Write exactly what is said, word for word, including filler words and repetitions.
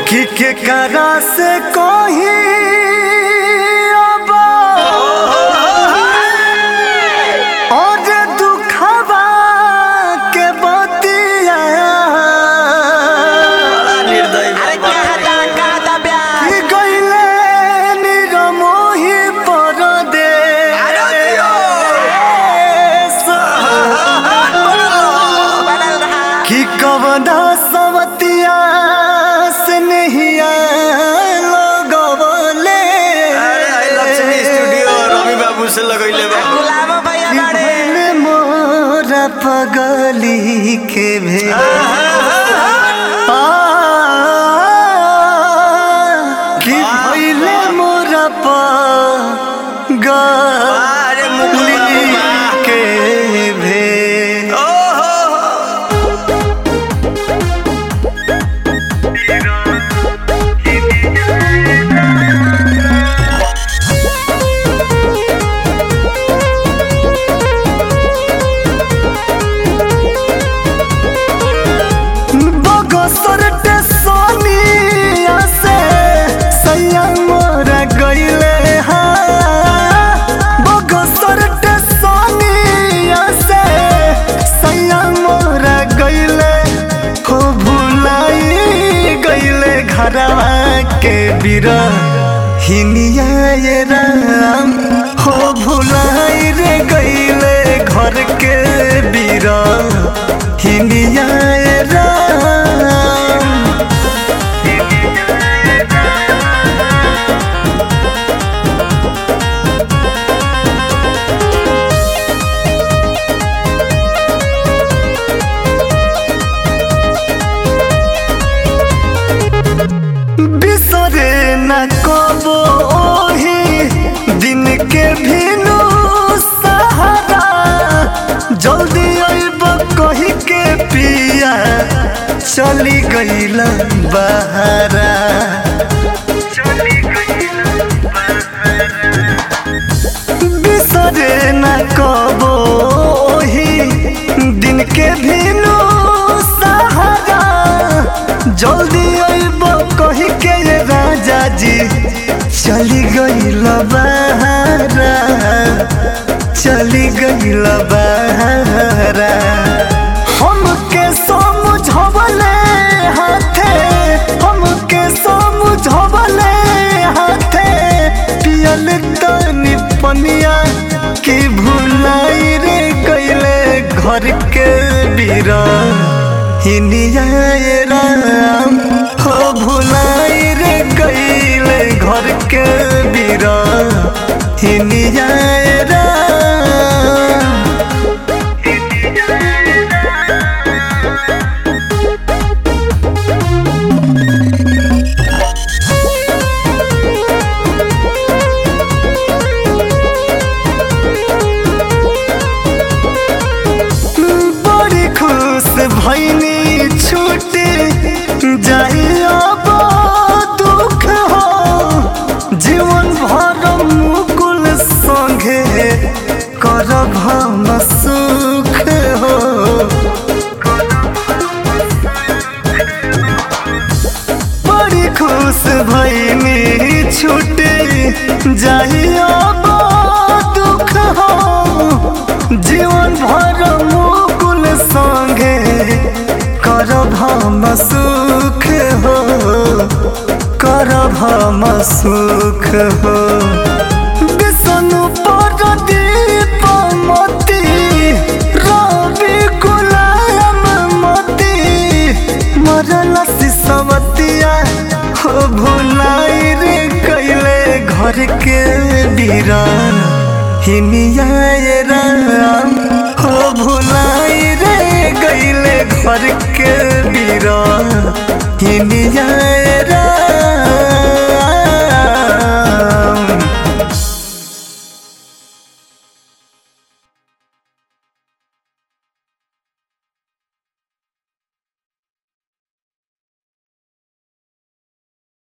कि के करा से कोही अब और दुखवा के बतिया कि गइले निरमोही परदेस कि कवना सवतिया से नहीं लगवले लक्ष्मी स्टूडियो रवि बाबू से लगैले बा मोरा पगली के भे कि भइले मोरा पगली के भे बगसरटे सोनिया से सैया मोरा गइले हा बगसरटे सोनिया से सैया मोरा गइले हो भुलाई गइले घरवा के बिरा हिनिया ये राम हो भुलाई रे गइले घर के बिरा हिनिया ये राम बिसरे न कबो ओही दिन के भिनु सहारा जल्दी अइब कही के पिया चली गइल बहारा बिसरे न कबो ओही दिन के भिनु सहारा जल्दी अइब कही के ये राजा जी चली गइल बहारा चली गइल बहारा हमके समझवले हाथे हमके समझवले हाथे पियल तनी पनिया की भुलाई रे गइले घर के बीरा हिनिया ये राम हो भुलाई रे गइले घर के बीरा हिनिया ये राम बड़ी खुश भइनी छूटे जाइयो दुख हो जीवन भर मुकुल संगे करब हम सुख हो बड़ी खुश भइनी छूटे जाइयो दुख हो जीवन भर मुकुल संगे करब हम सुख हो करब हम सुख हो विष्णु परदीप मोती रवि गुलाम मोती मरल सिसवतिया हो भुलाई रे गइले घर के बीरा हिनिया ये राम हो भुलाई रे गइले घर के बीरा हिनिया ये राम।